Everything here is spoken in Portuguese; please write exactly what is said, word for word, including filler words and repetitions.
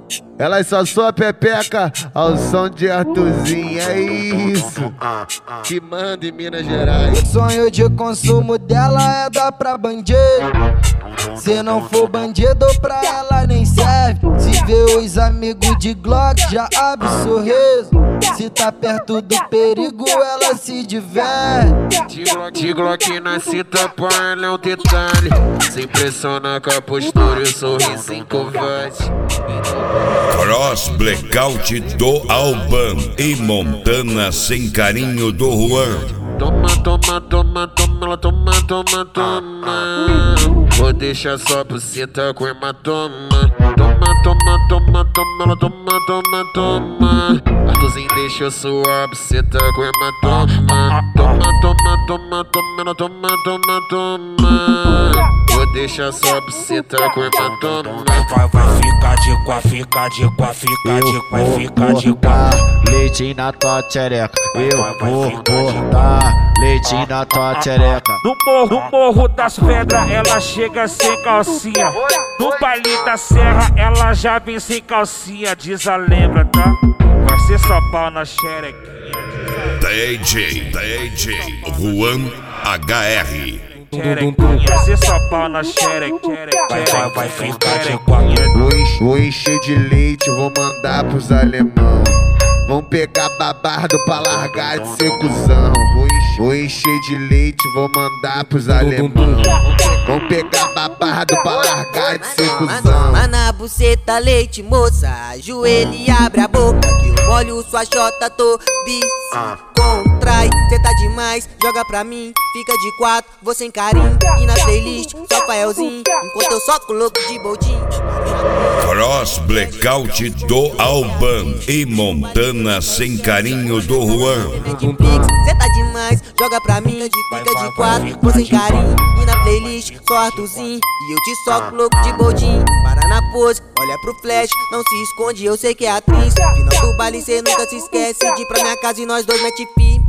Elas só sua pepeca ao som de Arthurzinho, é isso que manda em Minas Gerais. Sonho de consumo dela é dar pra bandido. Se não for bandido pra ela nem serve. Se vê os amigos de Glock já abre sorriso. Se tá perto do perigo ela se diverte. De Glock na cinta pra ela é um detalhe. Se impressiona com a postura e o sorriso covarde. Cross Blackout do Alban e Montana sem carinho do Juan. Toma, toma, toma, toma, ela toma, toma, toma. Vou deixar só buceta com hematoma. Toma, toma, toma, toma, ela toma, toma, toma. Arthurzinho deixou sua buceta com hematoma. Toma, toma, toma, toma, ela toma, toma, toma. Vou deixar sua buceta com hematoma. Vai, vai ficar de quá, ficar de quá, ficar de quá, ficar de quá. Leite na tua tchereca, eu vou botar leite na tua tchereca. No morro, no morro das pedras ela chega sem calcinha. No baile da serra ela já vem sem calcinha. Diz a lembra, tá? Vai ser só pau na xerequinha. D J, D J Juan H R. Vai ser só pau na xerequinha. Vai, vai, vai ficar de quá. Vou encher de leite, vou mandar pros alemão. Vão pegar babardo pra largar de ser cuzão. Vou encher, vou encher de leite, vou mandar pros alemão. Vão pegar babardo pra largar de ser cuzão. Mas na buceta leite, moça, ajoelha e abre a boca, que eu molho sua chota, tô vice. Contrai, cê tá demais, joga pra mim, fica de quatro, vou sem carinho. E na playlist, só Faelzinho, enquanto eu soco louco de boldinho. Cross Blackout do Alban e Montana sem carinho do Juan. Cê tá demais, joga pra mim, fica de quatro, vou sem carinho. E na playlist, só Arthurzinho, e eu te soco louco de boldinho. Para na pose, olha pro flash, não se esconde, eu sei que é atriz. Final do baile cê nunca se esquece de ir pra minha casa e nós dois mete firme.